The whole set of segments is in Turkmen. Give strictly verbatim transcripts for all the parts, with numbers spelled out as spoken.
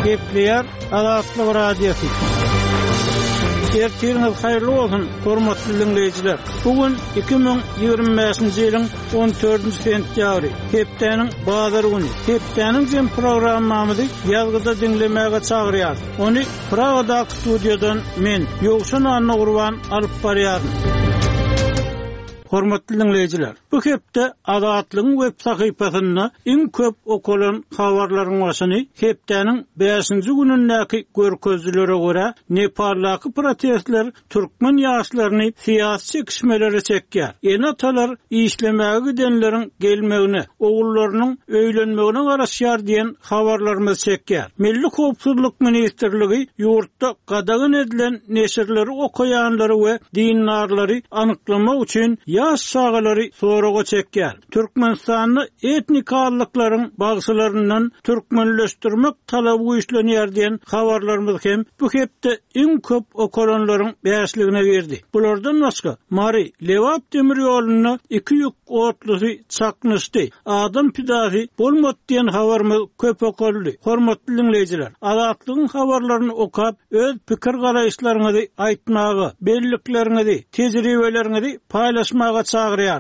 Gepleyer Azatlyk Radiosu. Ertiriniz hayırlı olsun, hormatly dinleyijiler. Bugün iki bin ýygrimi beşinji ýylyň on dördünji sentýabry, hepdeniň bazar güni. Hepdeniň jem programmamyzy ýazgyda dinlemäge çagyrýar. Ony Pragada studiodan men Ýogşan Anna Gurban alyp barýarym. Hormatly dinleyijiler, bu hepde Azatlygyň web sahypasyna iň köp okulan habarlaryň başyny hepdeniň beşinji günündäki görkezlere görä Nepaldaky protestler türkmen ýaşlaryny syýasy çekişmelere çekýär. Enatalar işlemäge gidenleriň gelmegine, ogullarynyň öýlenmegine garaşýar diýen habarlarymyz çekýär. Milli Howpsuzlyk Ministrligi ýurtda gadagyn edilen neşirleri okuyanlary we dindarlary anyklamak üçin ýaş şagalary soraga çekýär. Türkmenistanyny etnik allyklaryň bagşylaryndan türkmenleşdirmek talaby güýçlenýär diýen habarlarymyz hem bu hepde iň köp okulanlaryň beşligine berdi. Bulardan başga Mari Lewap demir ýoluny iki ýük otlusy çaknysdy. Adam pidasy bolmady diýen habarymyz köp okuldy. Hormatly dinleyijiler, Azatlygyň habarlaryny okap öz pikir garaýşlaryňyzy aýtmagy, bellikleriňizi, tejribeleriňizi paýlaşmagy çagyrýar.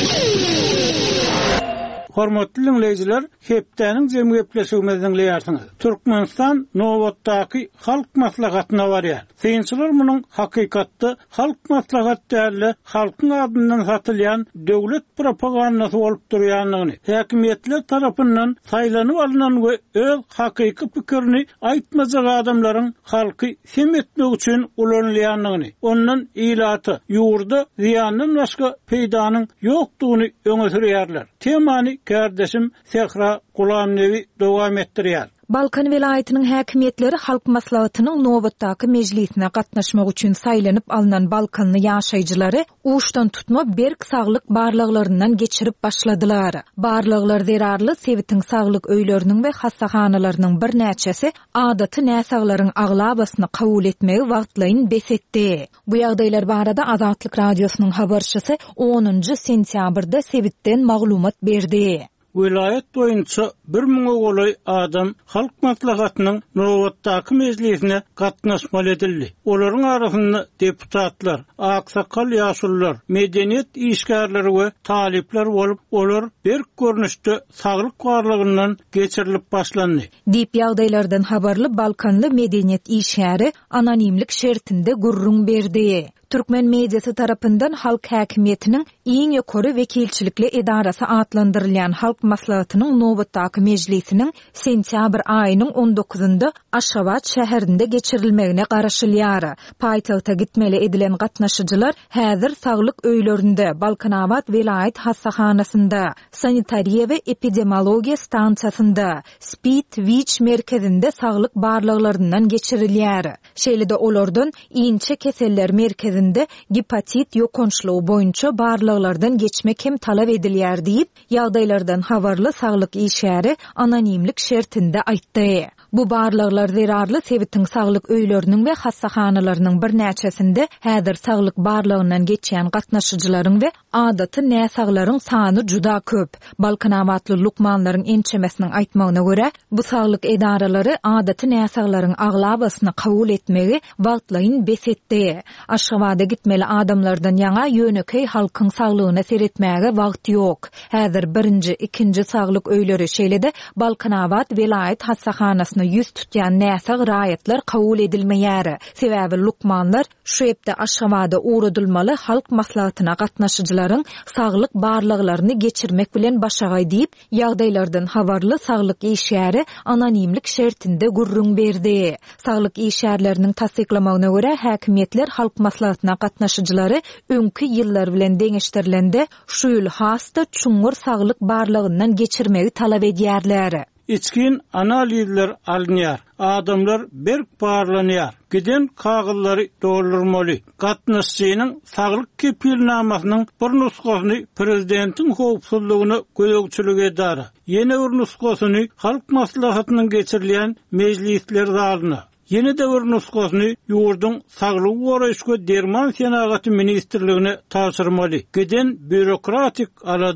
Hormatly dinleyijiler, hepdeniň jemgy gepleşigimiziň leýärsiňiz. Türkmenistan nowatdaky halk maslahatyna barýar. Seýinçiler munyň hakykatda halk maslahaty däli halkyň adyndan satylýan döwlet propagandasy bolup durýanlygyny, häkimetler tarapyndan saýlanyp alynan we öz hakyky pikirini aýtmajak adamlaryň halky hem etmek üçin ulanylýanlygyny, ondan ilaty ýurda ziýanyň başga peýdanyň ýokdugyny öňe sürýärler. Temany kardeşim Sehra Gulamnevi dowam etdirýär. Balkan vilayatynyň häkimetleri halk maslahatynyň nowatdaky mejlisine gatnaşmak üçin saýlanyp alynan Balkanly ýaşaýjylary uşdan tutma berk saglyk barlyklaryndan geçirip başladylar. Barlyklar zerarly sebitiň saglyk öýleriniň we hassahanalynyň bir näçesi adaty näsaglaryň aglabasyny kabul etmegi wagtlaryň besetdi. Bu ýagdaýlar barada Azatlyk radiosynyň habarçysy onunji sentýabrda sebitden maglumat berdi. Vilayet boýunça bir miňe golay adam halk maslahatynyň nowatdaky mejlisine gatnaşmaly edildi. Olaryň arasynda deputatlar, aksakal ýaşullar, medeniýet işgärleri we talipler bolup, olar bir görnüşde saglyk barlygyndan geçirilip başlandy. Diýip ýagdaýlardan habarly Balkanly medeniýet işgäri anonimlik şertinde gurrun berdi. Türkmen mediası tarapyndan halk häkimetiniň iň ýokary wekilçilikli edarasy atlandyrylýan halk maslahatynyň nowatdaky mejlisiniň sentýabr aýynyň on dokuzunda Aşgabat şäherinde geçirilmegine garaşylýar. Paýtagta gitmeli edilen gatnaşyjylar häzir saglyk öýlerinde Balkanabad vilayet hassahanasyna, sanitariýa we epidemiologiýa stansiýasynda, Spit Wich merkezinde saglyk barlyklaryndan geçirilýär. Şeýlede olardan iňçe keseller merkezi hepatit ýokançlygy boýunça barlyklardan geçmek hem talap edilýär diýip ýagdaýlardan habarly saglyk işgäri anonimlik şertinde aýtdy. Bu barlyklar zerarly sebitiň saglyk öýleriniň we hassahanalynyň bir näçesinde häzir saglyk barlygyndan geçýän gatnaşyjylaryň we adaty näsaglaryň sany juda köp. Balkanabatly lukmanlaryň ençemesiniň aýtmagyna görä, bu saglyk edaralary adaty näsaglaryň aglabasyny kabul etmegi wagtlaryň besetdi. Aşgabada gitmeli adamlardan ýaňa ýönekey halkyň saglygyna seretmäge wagt ýok. Häzir birinji, ikinji saglyk öýleri şeýlede Balkanabad vilayet hassahanasyna yüz tutýan näsag raýatlar kabul edilmeýär. Sebäbi lukmanlar şu epde Aşgabada uğradylmaly halk maslahatyna gatnaşyjylaryň saglyk barlyklaryny geçirmek bilen başagay diýip ýagdaýlardan habarly saglyk işgäri anonimlik şertinde gurrun berdi. Saglyk işgärleriniň tasdiklamagyna görä häkimetler halk maslahatyna gatnaşyjylary öňkü ýyllar bilen deňeşdirilende şu ýyl hasta çuňur saglyk barlygyndan geçirmegi talap edýärler. İçkin analizler alınýar. Adamlar berk barlanýar. Giden kagıllary doldurmaly. Gatnaşyjynyň saglyk kepilnamasynyň bir nusgasyny prezidentiň howpsuzlygyny gözegçilik edýär. Ýene bir nusgasyny halk maslahatynyň geçirilýän mejlisler zalyna. Yeni de bir nusgasyny ýurdun saglyk goraýşyga derman senagaty ministrligine tapşyrmaly. Giden bürokratik alada.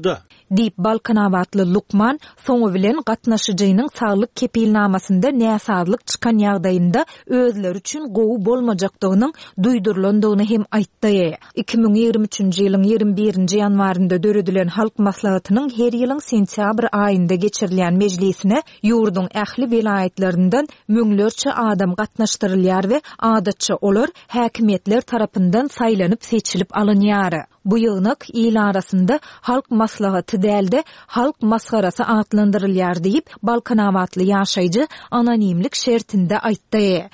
diýip Balkanawatly Lukman soňu bilen gatnaşyjynyň saglyk kepilnamasynda näsazlyk çykan ýagdaýynda özleri üçin gowy bolmajakdygynyň duýdurulandygyny hem aýtdy. iki ming ýigirme üçinji ýylyň ýigirme birinji ýanwarynda döredilen halk maslahatynyň her ýylyň sentýabr aýynda geçirilen mejlisine ýurdun ähli welaýatlerinden müňlerçe adam gatnaşdyrylýar we adatça olar häkimetler tarapyndan saýlanyp seçilip alınýar. Bu ýygnak il arasynda halk maslahaty dälde halk masgarasy atlandyrylýar diýip Balkanawatly ýaşaýjy anonimlik şertinde aýtdy.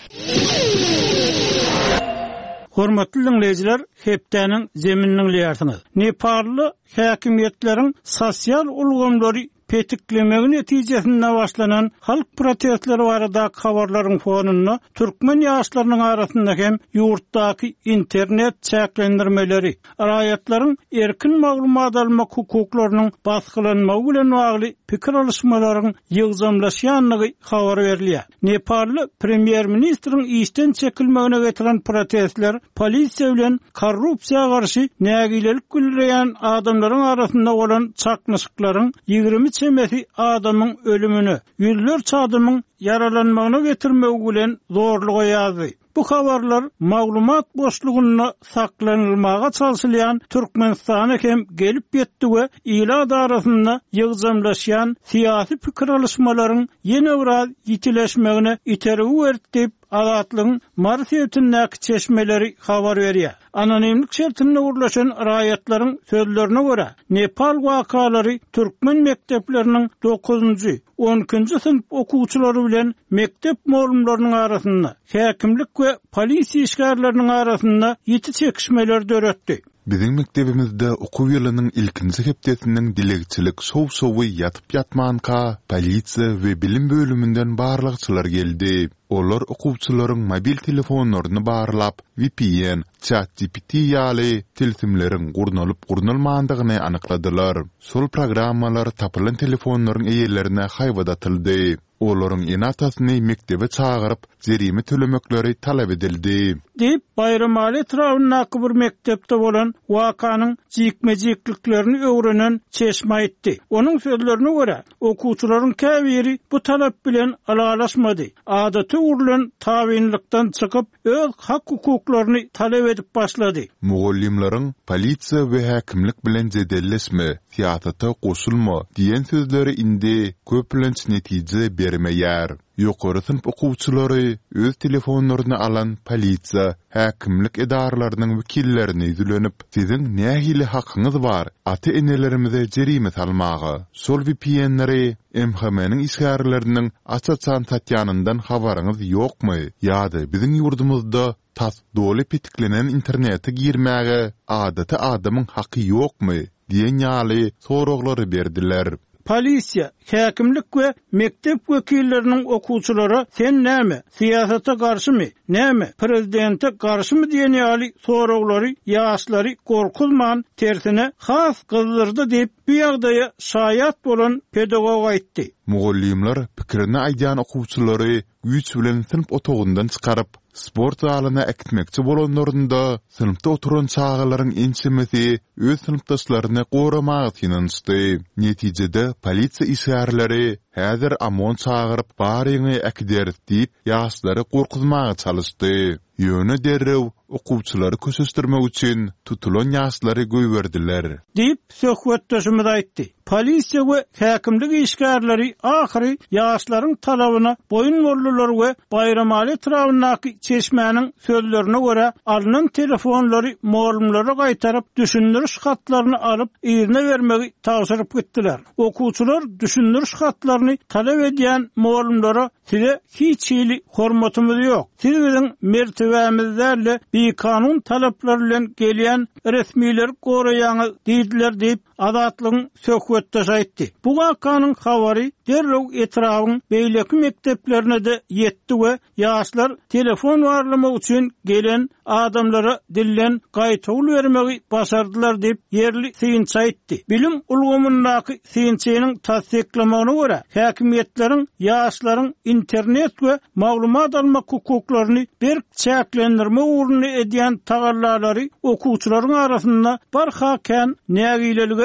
Hormatly dinleyijiler, hepdäniň zemininiň ýartyny. Nepally häkimetleriň sosial ulgamlary petiklemegi netijesinde başlanan halk protestleri barada habarlaryň fonunda türkmen ýaşlarynyň arasynda hem ýurtdaky internet çäklendirmeleri, raýatlaryň erkin maglumat alma hukuklarynyň basgylanmagy bilen bagly pikir alışmalaryň ýygzamlaşýanlygy habar berilýär. Nepally premier ministriň işden çekilmegine getiren protestler polisiýa bilen korrupsiýa garşy nägilelik güldüren adamlaryň arasynda bolan çakmyşyklaryň ýygrimi çemeti adamyň ölümini, ýüzlerçe adamyň yaralanmagyna getirmegi bilen zorlugy ýazdy. Bu habarlar maglumat boşlugyny saklanylmaga çalşylýan Türkmenistana hem gelip ýetdi we ila darasynda ýygzamlaşýan syýasy pikir alışmalaryň ýene biraz ýitileşmegine iteregi berdi. Adatlyň marifetindäki çeşmeleri habar berýär. Anonimlik şertinde urlaşan raýatlaryň sözlerine görä, Nepal wakalary türkmen mektepleriniň dokuzunjy, on ikinji sınıf okuwçylary bilen mektep molumlarynyň arasynda, häkimlik we polisiýa işgärleriniň arasynda ýiti çekişmeler döretdi. Bizim mektebimizde okuw ýylynyň ilkinji hepdetiniň dilegçilik sow-sowy ýatyp ýatmanka polisiýa we bilim bölümünden barlykçylar geldi. Olar okuwçylaryň mobil telefonlaryny barlap, V P N, ChatGPT ýaly tilsimleriň gurnalyp gurnalmandygyny anykladylar. Sol programmalar tapylan telefonlaryň eýerlerine haýwadatyldy. Olaryň enatasyny mektebe çağıryp, jerime tölemekleri talap edildi. Dip Bayramali etrawyndäki bir mektepde bolan wakanyň jikmejikliklerini öwrenen çeşme aýtdy. Onuň sözlerine görä, okuwçylaryň käbiri bu talap bilen alalaşmady. Adaty urulan tawinlikden çykyp, öz hak hukuklaryny talap edip başlady. Mugallimlaryň polisiýa we häkimlik bilen jedelleşme, tiýatrda goşulma diýen sözleri indi köplenç netije bermeýär. Ýokary sınıf okuwçylary öz telefonlaryny alan polisiýa, häkimlik edaralarynyň wekillerini izlenip, "Siziň nähili hakyňyz bar? Ata-enelerimize jerime salmagy." Sol V P N'leri M H M'niň işgärleriniň açaçan tatýanyndan habaryňyz ýokmy? Ýa-da biziň ýurdumyzda tas doly petiklenen internete girmäge adaty adamyň haky ýokmy? diýen ýaly soraglary berdiler. Polisiýa, häkimlik we mektep wekilleriniň okuwçylary sen näme, siýasata garşymy, näme, prezidente garşymy diýen ýaly soraglary ýaşlary gorkuzman tersine has gyzdyrdy diýip bu ýagdaýa şaýat bolan pedagog aýtdy. Mugallimler pikirini aýdan okuwçylary güýç bilen sınıf otogundan çykaryp, sport zalyna ekitmekçi bolanlarynda sınıfta oturan çağalaryň ençemesi öz sınıfdaşlaryny goramagy tinançdy. Netijede polisiýa işgärleri häzir amon çağıryp baryňy ekder diýip ýaşlary gorkuzmagy çalyşdy. Ýöne derrew okuwçylary kösestirmek üçin tutulan ýaşlary göýberdiler. Diýip söhbetdeşimiz aýtdy. Polisiýa we häkimlik işgärleri ahyry ýaşlaryň talabyna boyun boldular we Bayramali etrawyndäki çeşmäniň sözlerine görä alynan telefonlary molumlara gaýtaryp düşündiriş hatlaryny alyp ýerine bermegi tagşyryp gitdiler. Okuwçylar düşündiriş hatlaryny talap edýän molumlara "Size hiç ýyly hormatymyz ýok. Siz biziň mertebämizde bir kanun talaplary bilen gelýän resmiler goraýaňyz" diýdiler diýip adatlyň söhbetdeş aýtdy. Bu wakanyň habary derrew etrawyň beýleki mekteplerine de ýetdi we ýaşlar telefon barlamak üçin gelen adamlara dillen gaýtawl bermegi başardylar diýip yerli syýynça aýtdy. Bilim ulgamyndaky syýynçynyň tasdiklamagyna görä, häkimetleriň ýaşlaryň internet we maglumat almak hukuklaryny bir çäklendirme uğruna edýän tagallalary okuwçylaryň arasynda bar hakan nägilelige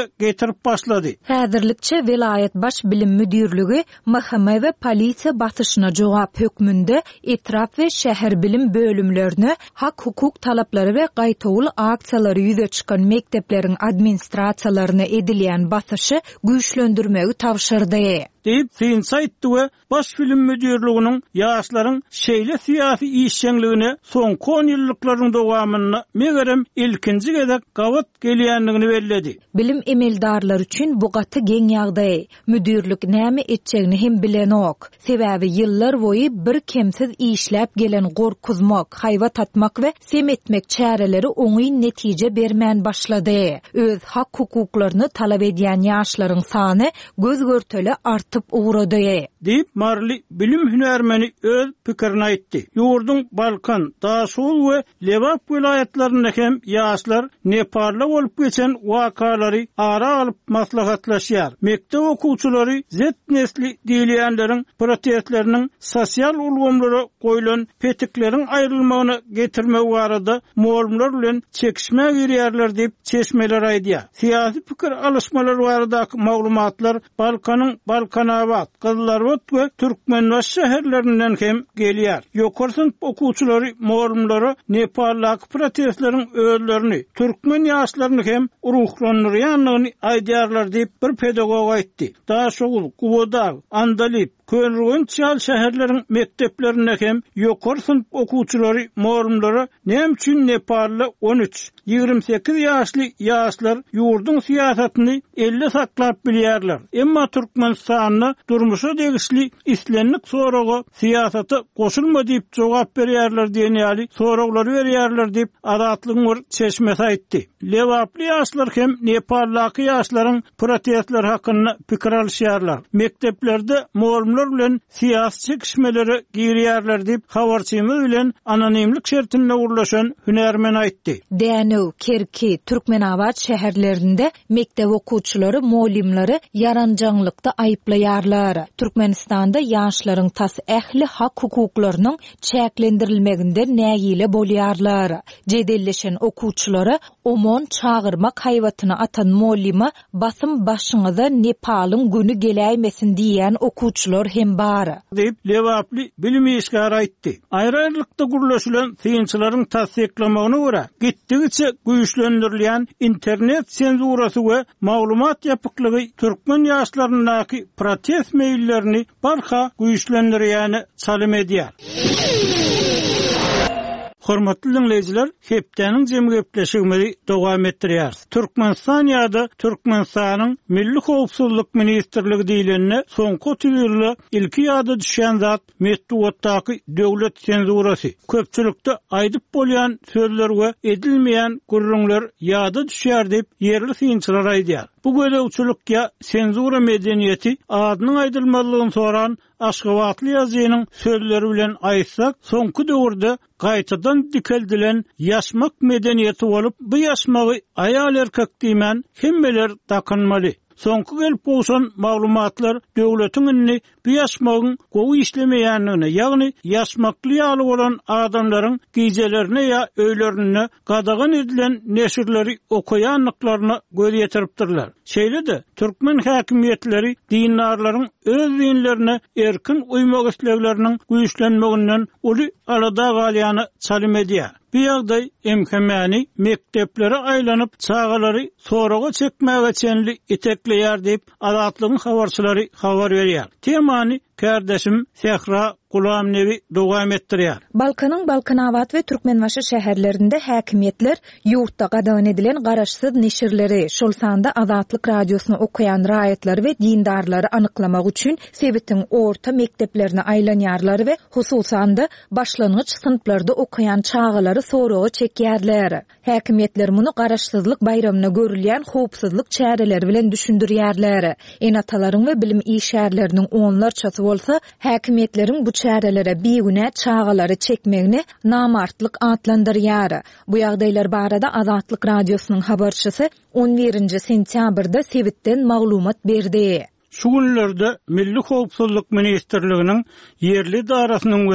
getirip başlady. Häzirlikçe Vilayet Baş Bilim Müdürlügi mahkama we polisiýa basyşyna jogap hökmünde etraf we şäher bilim bölümlerine hak hukuk talaplary we gaýtawul aksiýalary ýüze çykan mektepleriň administrasiýalaryna edilýän basyşy güýçlendirmegi tapşyrdy. Deyip Finsaytdy we Baş Bilim Müdürlüginiň ýaşlaryň şeýle siýasy işçiligine soňky on ýyllyklaryň dowamyna megerem ilkinji gezek gawat gelýändigini bellädi. Bilim emeldarlary üçin bu gaty geň ýagdaý. Müdürlük näme etjegini hem bilen ok. Sebäbi ýyllar boýy bir kemsiz işläp gelen gorkuzmak, haýwa tatmak we semetmek çäreleri oňy netije bermän başlady. Öz hak hukuklaryny talap edýän ýaşlaryň sany göz görteli artyp uğrady. Deyip Marli bilim hünärmeni öz pikirini aýtdy. Ýurdun Balkan, Daşul we Lewap vilayetlerinde hem ýaşlar Nepalda bolup geçen wakalary ara alyp maslahatlaşýar. Mektep okuwçylary zet nesli diýilýänleriň protestleriniň sosial ulgamlara goýulan petikleriň aýrylmagyny getirmek barada muallimler bilen çekişme girýärler diýip çeşmeler aýdýar. Siýasy pikir alışmalary baradaky maglumatlar Balkanyň Balkanabad, Kızlarbat we Türkmenbaş şäherlerinden hem gelýär. Ýokary sınıf okuwçylary muallimlary Nepaldaky protestleriň öýlerini, türkmen ýaşlaryny hem ruhlandyrýanlygyny aýdýarlar diýip bir pedagog aýtdy. Daşogul, Kubodar, Andalip, Könrüň çal şäherleriň mekteplerinde hem ýokary sınıf okuwçylary muallimlary näme üçin Nepalda on üç ýygrimi sekiz ýaşly ýaşlar ýurdun siýasatyny elle saklap bilýärler. Emma Türkmenistanyna durmuşa degişli islenlik soragy siýasaty goşulma diýip jogap berýärler diýenýäli soraglary berýärler diýip adatlygyň bir çeşmesi aýtdy. Lewaply ýaşlar hem Nepaldaky ýaşlaryň protestler hakkynda pikir alýarlar. Mekteplerde muallimler bilen siýasy çekişmeleri girýärler diýip habarçymyz bilen anonimlik şertinde urlaşan hünärmen aýtdy. Dänu, Kerki, Türkmenabad şäherlerinde mektep okuwçylary, muallimleri yaranjanlykda aýplaýarlar. Türkmenistanda ýaşlaryň tas ähli hak hukuklarynyň çäklendirilmeginde nägile bolýarlar. Jedelleşen okuwçylary omon çağırmak haýwatyny atan muallima basym başyňyza Nepalyň günü geläýmesin diýen okuwçylar hem bar. Diýip Lewaply bilim işgär aýtdy. Aýrylykda gurlaşylan synçylaryň tasdiklamagyna görä gitdigiçe güýçlendirilýän internet senzurasy we maglumat ýapyklygy türkmen ýaşlaryndaky protest meýillerini barha güýçlendirýäni çalym edýär. Hormatly dinleyijiler, hepdeniň jemgyýetleşigini dowam etdirýär. Türkmenistan ýa-da Türkmenistanyň Milli Howpsuzlyk Ministrligi diýilende soňky tüýürli ilki ýada düşen zat metduatdaky döwlet senzurasy. Köpçülikde aýdyp bolýan sözler we edilmeýän gurrunlar ýada düşýär diýip ýerli synçylar aýdýar. Bu gödäwçilik ýa senzura medeniýeti adynyň aýdylmalygyny soran Aşgabatly ýazynyň sözleri bilen aýtsak, soňky döwürde gaýtadan dikeldilen ýaşmak medeniýeti bolup, bu ýaşmagy aýal erkek diýmän hemmeler takynmaly. Soňky gelip bolsan maglumatlar döwletiň inni bu ýaşmagyň gowy işlemeýänligine, ýagny ýaşmakly ýaly bolan adamlaryň gijelerine ýa öýlerine gadagan edilen neşirleri okuýanlyklaryna göz ýetiripdirler. Şeýle-de türkmen häkimiýetleri dinarlaryň öz dinlerine erkin uymak islegleriniň güýçlenmeginden uly arada galýany çalym edýär. Bu ýagdaý emkämäni mekteplere aýlanyp çağalary soraga çekmäge çenli itekleýär diýip adatlygyň habarçylary habar berýär. Temany kardeşim Sehra Gulam nevi dowam etdirýär. Balkanyň Balkanabad we Türkmenbaşy şäherlerinde häkimetler ýurtda gadagan edilen garaşsyz neşirleri, şol sanda Azatlyk radiosyny okuyan raýatlar we dindarlary anyklamak üçin sebitiň orta mekteplerine aýlanýarlar we hususan da başlangyç sınıflarda okuyan çağalary soragy çekýärler. Häkimetler muny garaşsyzlyk bayramyna görülýän howpsuzlyk çäreleri bilen düşündirýärler. Enatalaryň we bilim işärleriniň onlarçasy bolsa, häkimetleriň bu çärelere biýüne çağalary çekmegini namartlyk atlandyrýar. Bu ýagdaýlar barada Azatlyk radiosynyň habarçysy on birinji sentýabrda sebitden maglumat berdi. Şu günlerde Milli Howpsuzlyk Ministrliginiň yerli darasynyň we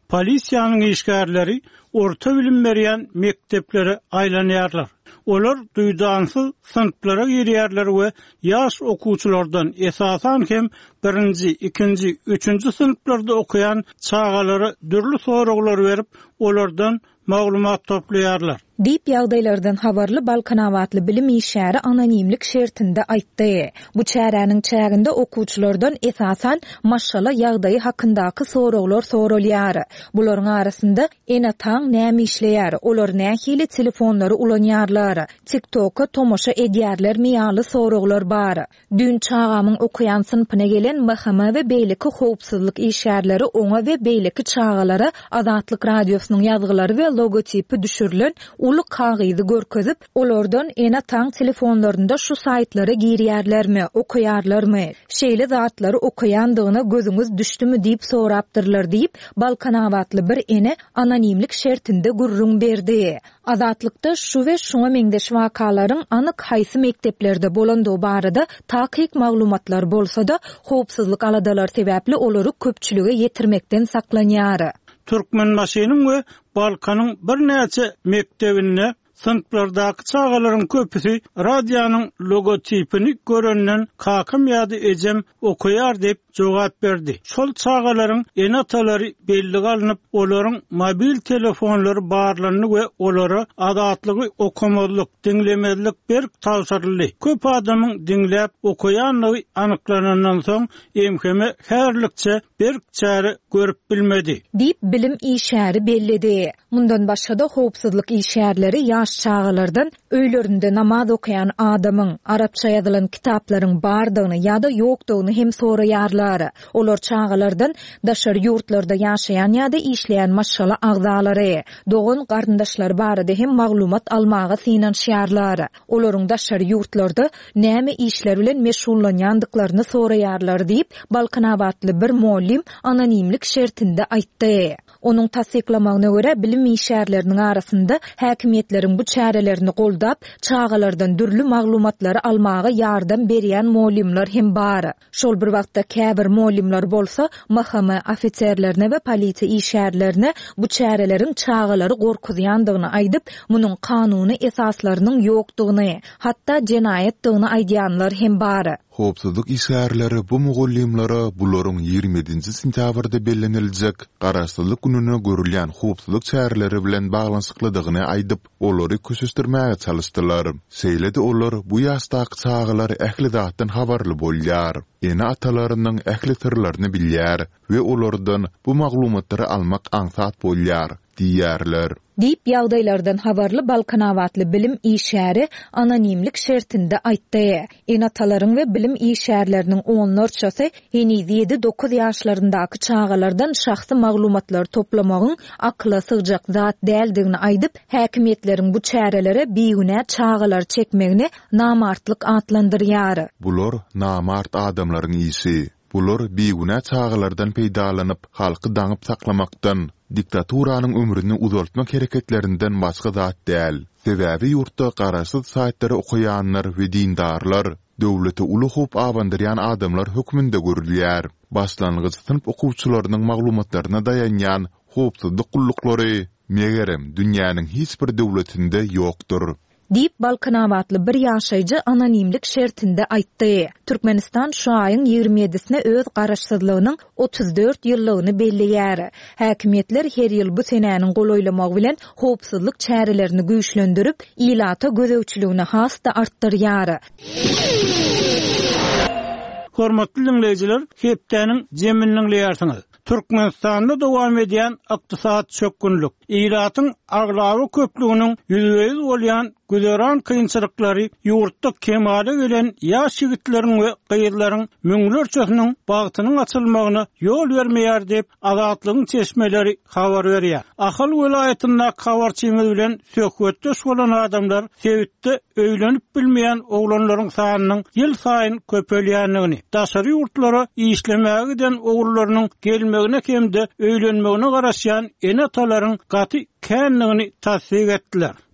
polisiýanyň işgärleri orta bilim berýän mekteplere aýlanýarlar. Olar duýdansyz sınıflara girýärler we ýaş okuwçylardan esasan hem birinji, ikinji, üçünji sınıflarda okuyan çağalara dürli soraglar berip olardan maglumat toplaýarlar. Dip ýagdaýlardan habarly Balkanawatly bilim işäri anonimlik şertinde aýtdy. Bu çäräniň çäginde okuwçylardan esasan maşala ýagdaýy hakyndaky soraglar soralýar. Bularyň arasynda ene taň näme işleýär, olar nähili telefonlary ulanýarlar, TikTok'a tomoşa edýärler miýaly soraglar bar. Dün çağamyň okuyan sınıfyna gelen mahkama we beýleki howpsuzlyk işgärleri oňa we beýleki çağalara Azatlyk radiosynyň ýazgylary we logotipi düşürilen uly kagyzy görkezip, olardan ene taň telefonlarynda şu saytlara girýärlermi, okuýarlarmy, şeýle zatlary okuýandygyna gözüňiz düşdümi diýip sorapdyrlar diýip Balkanawatly bir ene anonimlik şertinde gurrun berdi. Azatlykda şu we şoňa meňdeş wakalaryň anyk haýsy mekteplerde bolandygy barada takyk maglumatlar bolsa-da, howpsuzlyk aladalar sebäpli olary köpçülige ýetirmekden saklanýar. Türkmenbaşynyň we Balkanyň bir näçe mektebinde sınıflardaky çağalaryň köpüsi radionyň logotipini görenden kakam ýa-da ejem okuýar dep jogap berdi. Şol çağalaryň enatalary belli alınıp, olaryň mobil telefonlary barlaryny we olary adatlygy okumazlyk, diňlemezlik berk tawsarly. Köp adamyň diňläp okuýanlygy anyklanandan soň emheme herlikçe berk çäre görüp bilmedi. Dip bilim işäri bellidi. Mundan başga da howpsuzlyk işgärleri ýaş çağalardan öýlerinde namaz okuyan adamyň arapça ýazylan kitaplaryň bardygyny ýa-da ýokdugyny hem soraýarlar. Olar çağalardan daşar ýurtlarda ýaşaýan ýa-da işleýän maşala agzalary, dogan garyndaşlar barada hem maglumat almaga synanşýarlar. Olaryň daşar ýurtlarda näme işler bilen meşgullanýandyklaryny soraýarlar diýip Balkanawatly bir muallim anonimlik şertinde aýtdy. Onuň tasdiklamagyna görä bilim işgärleriniň arasynda häkimetleriň bu çärelerini goldap, çağalardan dürli maglumatlary almaga ýardam berýän muallimler hem bar. Şol bir wagtda käbir muallimler bolsa, mahkama ofitserlerine we polisiýa işgärlerine bu çäreleriň çağalary gorkuzýandygyny aýdyp, munyň kanuny esaslarynyň ýokdugyny, hatda jenaýetdygyny aýdýanlar hem bar. Howpsuzlyk işgärleri bu mugallimlara bularyň ýigrimiji sentýabrda bellenilejek garaşsyzlyk gününe görülýän howpsuzlyk çäreleri bilen baglanşyklydygyny aýdyp, olary köşüşdirmäge çalyşdylar. Seýledi olar bu ýaşdaky çağalar ähli zatdan habarly bolýar. Ene atalarynyň ähli türlerini bilýär we olardan bu maglumatlary almak aňsat bolýar diýerler. Dip ýagdaýlardan habarly Balkanawatly bilim işäri anonimlik şertinde aýtdy. Enatalaryň we bilim işärleriniň onlarçasy heni ýedi dokuz ýaşlaryndaky çağalardan şahsy maglumatlar toplamagyň akla sygjak zat däldigini aýdyp, häkimetleriň bu çärelere beýgüne çağalar çekmegini namartlyk atlandyrýar. Bular namart adamlaryň ýyşy. Bular beýgüne çağalardan peýdalanyp, halky daňyp saklamakdan, diktaturanyň ömrüni uzaltmak hereketlerinden başga zat däl. Sebäbi ýurtda garaşsyz saýtlary okuýanlar we dindarlar, döwleti uly hop awandyrýan adamlar hökmünde görülýär. Başlangyç sınıf okuwçylarynyň maglumatlaryna dayanýan howpsuzlyk gullukları megerem dünýäniň hiç bir döwletinde ýokdur. Dip Balkanawatly bir ýaşaýjy anonimlik şertinde aýtdy. Türkmenistan şu aýyň ýigirmi ýedisine öz garaşsyzlygynyň otuz dört ýyllygyny belleýär. Häkimetler her ýyl bu senäniň golaýlamagy bilen howpsuzlyk çärelerini güýçlendirip, ilata gözegçiligini hasta artdyrýar. Hormatly dinleýijiler, hepdeniň jeminiň leýärsiňiz. Türkmenistanda dowam edýän ykdysat çökünlük, ýylatyň aglawy köpliginiň ýüzüňiz bolýan güzeran kynçylyklary, ýurtda kemale gelen ýaş ýigitleriň we gyýylaryň müňlerçesiniň bagtynyň açylmagyna ýol bermeýär diýip Azatlygyň çeşmeleri habar berýär. Ahal welaýatynda habarçymyz bilen söhbetde bolan adamlar sevitde öýlenip bilmeýän oglanlaryň sanynyň ýyl saýyn köpelýändigini, daşary ýurtlara işlemäge giden oglarynyň gelmegine hemde öýlenmegine garaşýan enatalaryň gaty känligini tasdik etdiler.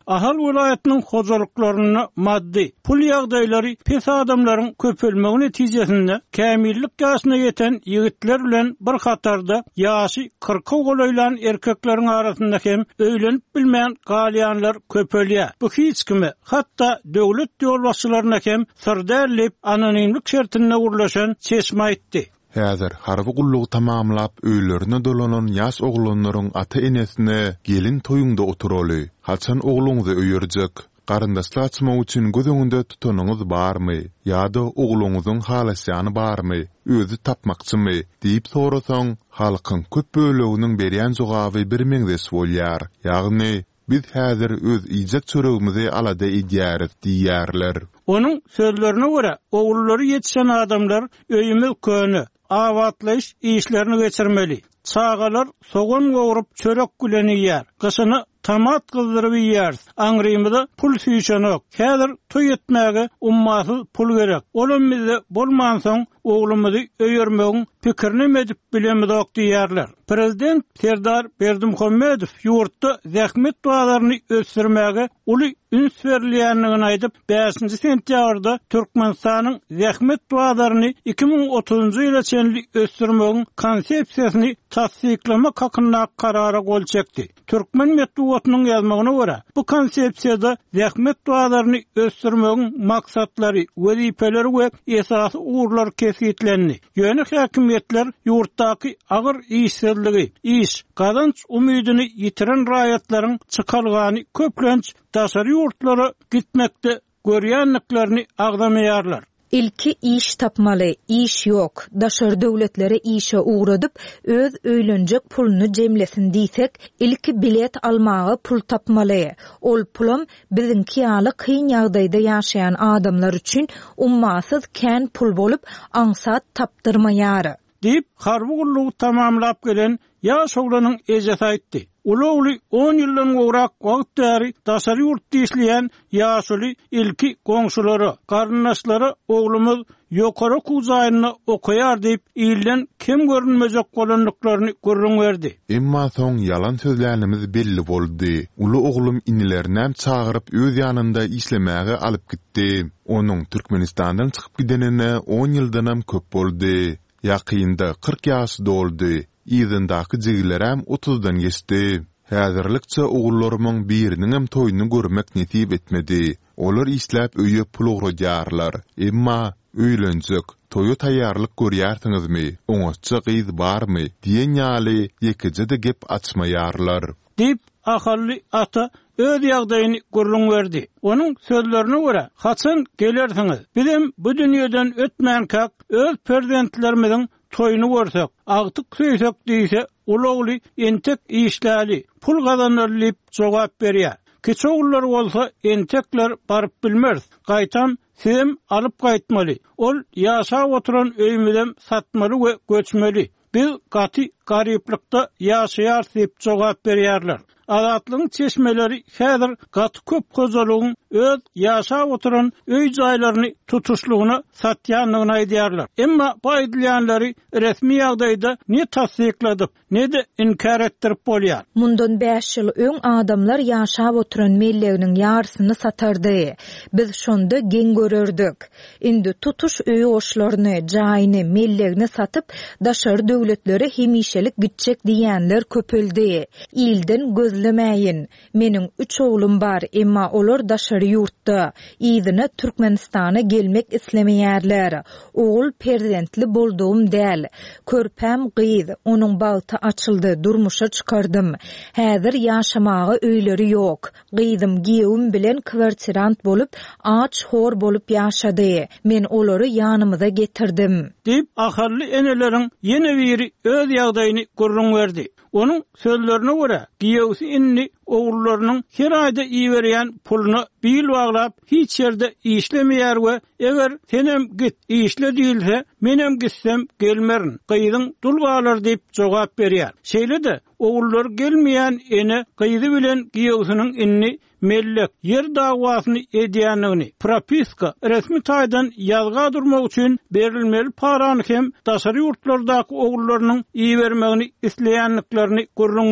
ahal vilayetinin hojalyklaryna maddi, pul ýagdaýlary pes adamlaryň köpelmegi netijesinde kämillik ýaşyna ýeten ýigitler bilen bir hatarda ýaşy kırka golaýlan erkekleriň arasynda hem öýlenip bilmeýän galyanlar köpelýär. Bu hiç kime, hatda döwlet ýolbaşçylaryna hem sırdarlyp anonimlik şertine urlaşan çeşme aýtdy. Häzir harby gullugy tamamlap öýlerine dolanan ýaş oglanlaryň ata-enesine gelin toýuňda oturaly. Haçan ogluňyzy öýerjek? Garyndaşlar açmak üçin gözüňizde tutanyňyz barmy? Ýa-da ogluňyzyň halasyany barmy? Özü tapmakçymy? diýip sorasaň, halkyň köp böleginiň berýän jogaby bir meňdes bolýar. Ýagny biz häzir öz ijat çöregimizi alada edýäris diýýärler. Onun sözlerine göre oğulları yetişen adamlar öýümel köni, awatlaýyş işlerini geçirmeli. Çağalar soğan goğurup çörek güleni ýer. Kışını tamat kızdırıp ýer. Aňrymyda pul süýçenok. Häzir toý etmäge ummasy pul gerek. Olam bizde bolman soň oğlumuzy öýermegiň pikirini edip bilemizok diýerler. Prezident Serdar Berdimuhammedow ýurtda zähmet dualaryny ösürmäge uly üns berilýänligini aýdyp, beşinji sentýabrda Türkmenistanyň zähmet dualaryny iki ming otuzunjy ýyla çenli ösürmegiň konsepsiýasyny tasdiklamak hakynda karara gol çekdi. Türkmen medeniýetiniň ýazmagyna görä, bu konsepsiýada zähmet dualaryny ösürmegiň maksatlary, wezipeleri we esasy uğurlar kesitlendi. Ýöne häkimetler ýurtdaky agyr işsizligi, iş, gazanç umydyny ýitiren raýatlaryň çykalgany köplenç daşary ýurtlara gitmekde görýänliklerini agdamaýarlar. İlki iş tapmaly, iş yok. Daşary döwletlere işe uğradyp öz öýlenjek pulunu jemlesin diýsek, ilki bilet almagy pul tapmaly. Ol pulum biziňki ýaly kyn ýagdaýda ýaşaýan adamlar üçin ummasyz kän pul bolup aňsat tapdyrmaýar. Diýip harby gullugy tamamlap gelen ýaş oglanyň ejesy aýtdy. Uly on ýyldan gowrak wagt bäri daşary ýurtda işleýän ýaşuly ilki goňşulary, garyndaşlary oglumyz ýokary kuzaýyny okaýar diýip ýyldan kim görünmejek bolanlyklaryny görüň berdi. Emma soň ýalan sözlärimiz belli boldy. Uly oglum inilerinem çagyryp öz ýanynda işlemäge alyp gitdi. Onuň Türkmenistandan çykyp gidenine on ýyldanam köp boldy. Ýakynda kırk ýaş doldy. Ýyzyndaky jiglerem otuzdan geçdi. Häzirlikçe ogullarymyň biriniň hem toýuny görmek netip etmedi. Olar isläp öýe pul ugraýarlar. Emma öýlenjek, toýa taýýarlyk görýärsiňizmi? Oňaçça gyz barmy? diýen ýaly ýekejede gep açmaýarlar. Dip ahally ata öz ýagdaýyny görüň berdi. Onuň sözlerine görä, haçan gelersiňiz? Bizim bu dünýeden ötmän kak öz prezidentlerimiziň toýuny görsek, agtyk süýsek diýse, ulagly entek işläli, pul gazanarlyp jogap berýär. Kiçi ogullar bolsa entekler baryp bilmez. Gaýtam sen alyp gaýtmaly. Ol ýaşap oturan öýmeden satmaly we göçmeli. Biz gaty garyplykda ýaşaýar diýip jogap berýärler. Azatlygyň çeşmeleri häzir gaty köp hojalygyň öz ýaşap oturan öý jaýlaryny tutuşlugyna satýanlygyny aýdýarlar. Emma bu aýdylýanlary resmi ýagdaýda ne tasdikladyp, ne de inkar etdirip bolýar. Mundan beş ýyl öň adamlar ýaşap oturan melleginiň ýarsyny satardy. Biz şonda geň görerdik. Indi tutuş öý oşlaryny, jaýyny, mellegini satyp daşary döwletlere hemişelik gitjek diýenler köpeldi. İlden gözlemeyin. Meniň üç oglum bar, emma olar daşary ýurtda. Ýygyna Türkmenistana gelmek islemeýärler. Ogul prezidentli bolduğum däl. Körpem gyz, onuň bagty açyldy, durmuşa çykardym. Häzir ýaşamagy öýleri ýok. Gyzym giýewim bilen kwartirant bolup, aç hor bolup ýaşady. Men olary ýanymyza getirdim. Diýip ahally eneleriň ýene biri öz ýagdaýyny görüň berdi. Onuň sözlerine görä, giýewsi inni ogullarynyň her aýda iýerýän puluny bil baglap hiç ýerde işlemeýär we eger senem git işle diýilse, menem gitsem gelmerin. Gyzyň dul galar diýip jogap berýär. Şeýle-de ogullar gelmeýän ene gyzy bilen giýewsiniň inni mellek yer dawasyny edýänligini, propiska resmi taýdan ýazga durmak üçin berilmeli parany hem daşary ýurtlardaky ogullarynyň iýermegini isleýänliklerini görüň berdi.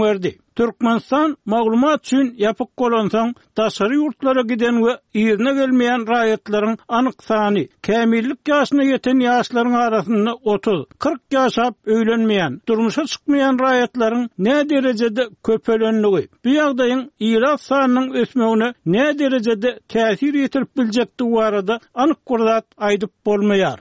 Türkmenistan maglumat üçin yapyk bolansaň daşary ýurtlara giden we ýerine gelmeýän raýatlaryň anyk sany, kämillik ýaşyna ýeten ýaşlaryň arasynda otuz kırk ýaşap öýlenmeýän, durmuşa çykmaýan raýatlaryň ne derejede köpelenligi, bu ýagdaýyň ýylas sanynyň ösmegine ne derejede täsir ýetirip biljekdigi barada anyk gurzat aýdyp bolmaýar.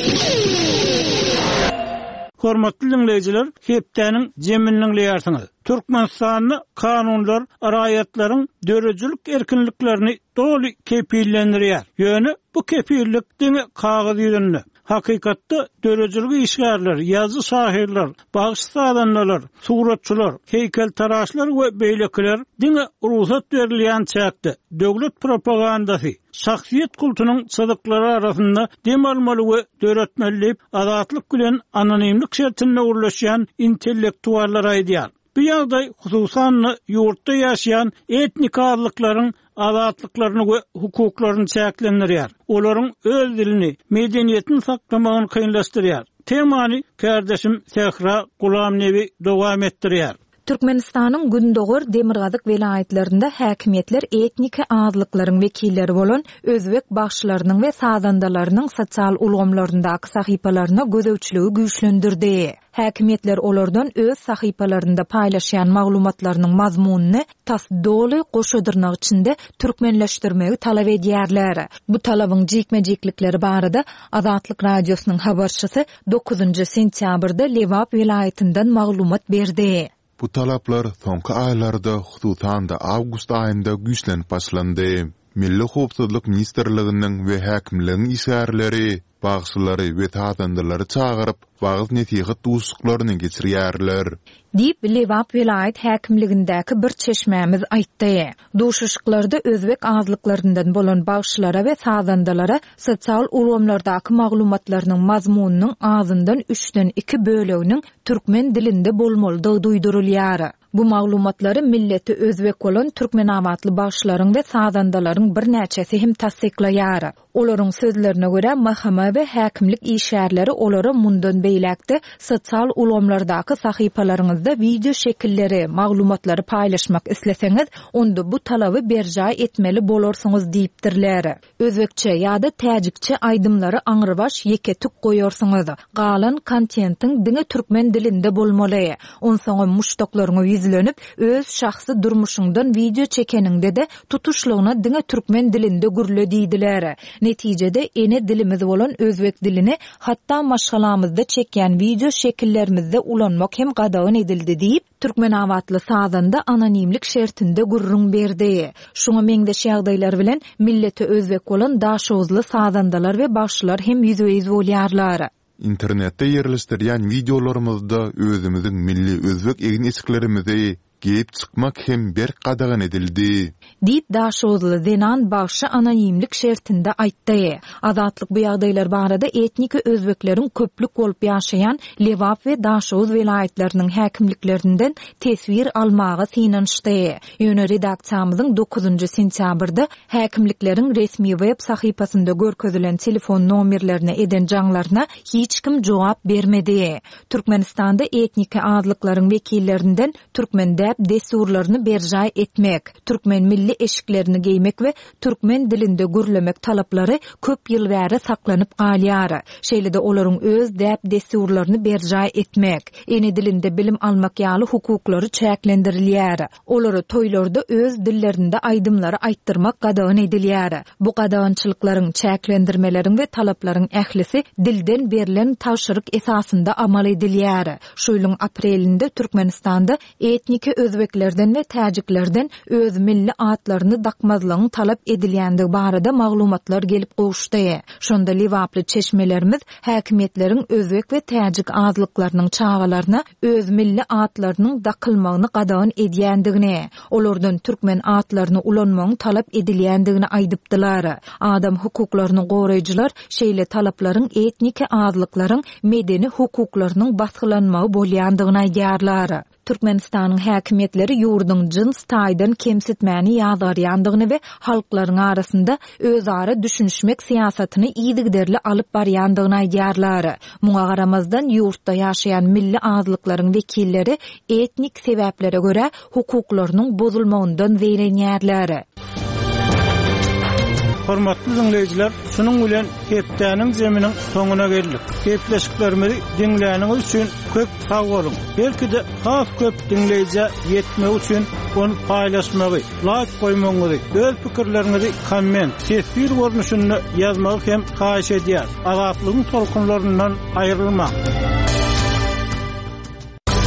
Hormatly dinleyijiler, hepdäniň jeminliňli ýarsyňyz. Türkmenistanyň kanunlar raýatlaryň dörejilik erkinliklerini doly kepillendirýär. Ýöne bu kepillik diňe kagazy ýüzünde. Hakykatda dörejilik işgärler, ýazgy şahirler, bagyş sadanlar, suratçylar, heykeltaraşlar we beýlekler diňe ruhsat berilýän çäkde döwlet propagandasy şahsiýet kultunyň sadyklary arasynda demalmaly we döretmellik azatlyk bilen anonimlik şertinde urlaşýan intellektuallar aýdýar. Bu ýagdaý hususan ýurtda ýaşaýan etnik azatlyklaryň azatlyklaryny we hukuklaryny çäklendirýär. Olaryň öz dilini, medeniýetini saklamagyny kynlaşdyrýar. Temany kardeşim Sehra Gulamnevi dowam etdirýär. Türkmenistanyň Gündoğur Demirgazyk welaýetlerinde häkimetler etnik azatlyklaryň wekilleri bolan özbek başçylarynyň we sazandalarynyň sosial ulgamlaryndaky sahypalaryna gözewçiligi güýçlendirdi. Häkimetler olardan öz sahypalarynda paýlaşýan maglumatlarynyň mazmunyny tasdoly goşadyrnak içinde türkmenleşdirmegi talap edýärler. Bu talabyň jekmejeklikleri barada Azatlyk radiosynyň habarçysy dokuzunçy sentýabrda Lewap welaýetinden maglumat berdi. Bu talaplar soňky aýlarda, hususan da awgust aýynda güýçlenip başlandy. Milli howpsuzlyk ministrliginiň we häkimligiň işgärleri, bagşylary we taýdanlary çagyryp, bagyz netihat duşuklaryny geçirýärler. Dip Lewap welaýet häkimligindäki bir çeşmämiz aýtdy. Duşuşyklarda özbek azlyklaryndan bolan bagşylara we sadandalara sosial ulgamlardaky maglumatlarynyň mazmunynyň azyndan üçden iki böleginiň türkmen dilinde bolmalydygy duýdurulýar. Bu maglumatlary milleti özbek bolan türkmen awatly bagşylaryň we sadandalaryň bir näçesi hem tasdiklaýar. Olaryň sözlerine görä mahkama we häkimlik işgärleri olary mundan beýlekde sosial ulgamlardaky sahypalaryňyzda video şekilleri, maglumatlary paýlaşmak isleseňiz, onda bu talaby berjaý etmeli bolarsyňyz diýipdirler. Özbekçe ýa-da täjikçe aýdymlary aňyrbaş ýeke tük goýarsyňyz. Galan kontentiň diňe türkmen dilinde bolmaly. Onsoň muştoklaryňy ýüzlenip, öz şahsy durmuşyňdan video çekeniňde de tutuşlygyna diňe türkmen dilinde gürle diýdiler. Netijede ene dilimiz bolan özbek dilini hatda maşgalamyzda çekýän video şekillerimizde ulanmak hem gadagan edildi diýip türkmen awatly sazanda anonimlik şertinde gurrun berdi. Şoňa meňdeş ýagdaýlar bilen milleti özbek bolan daşozly sazandalar we başçylar hem ýüze-ýüz bolýarlar. İnternetde ýerleşdirýän videolarymyzda özümiziň milli özbek egin esiklerimizi geyip çıkmak hem bir qadagan edildi. Dip daşozly Zenan başçy anonimlik şertinde aýtdy. Azatlyk bu ýagdaýlar barada etnik özbekleriň köplük bolup ýaşaýan Lewap we Daşoz welaýetleriniň häkimliklerinden tesvir almagy synanşdy. Ýöne redaksiýamyzyň dokuzunçy sentýabrda häkimlikleriň resmi web sahypasynda görkezilen telefon nomerlerine eden jaňlaryna hiç kim jogap bermedi. Türkmenistanda etnik azatlyklaryň wekillerinden türkmen desturlaryny berjaý etmek, türkmen milli eşiklerini giýmek we türkmen dilinde gürlemek talaplary köp ýyl bäri saklanyp galýar. Şeýle-de olaryň öz däp desturlaryny berjaý etmek, ene dilinde bilim almak ýaly hukuklary çäklendirilýär. Olary toýlarda öz dillerinde aýdymlary aýtdyrmak gadagan edilýär. Bu gadagançylyklaryň çäklendirmeleriň we talaplaryň ählisi dilden berilen tawşyryk esasynda amal edilýär. Şu ýylyň aprelinde Türkmenistanda etnik özbeklerden we täjiklerden öz milli atlaryny dakmazlygyny talap edilýändigi barada maglumatlar gelip gowuşdy. Şonda Lewaply çeşmelerimiz häkimetleriň özbek we täjik azlyklarynyň çağalaryna öz milli atlarynyň dakylmagyny gadagan edýändigini, olardan türkmen atlaryny ulanmagyny talap edilýändigini aýdypdylar. Adam hukuklaryny goraýjylar şeýle talaplaryň etnik azlyklaryň medeni hukuklarynyň basgylanmagy bolýandygyny aýdýarlar. Türkmenistanyň häkimetleri ýurduň jyns taýdan kemsitmäni ýazarýandygyny we halklaryň arasynda özara düşünüşmek siýasatyny ýygyderli alyp barýandygyny aýdýarlar. Muňa garamazdan ýurtda ýaşaýan milli azlyklaryň wekilleri etnik sebäplere görä hukuklarynyň bozulmagyndan zeýrenýärler. Hormatly dinleyijiler, şunun bilen hepdäniň zeminiň soňuna geldik. Hepleşiklerimizi dinläniňiz üçin köp sag bolun. Belki de has köp dinleyije ýetmek üçin onu paýlaşmagy, like goýmagy, öz pikirleriňizi komment, sesli görnüşünde ýazmagy hem haýyş edýär. Azatlygyň tolkunlaryndan aýrylmak.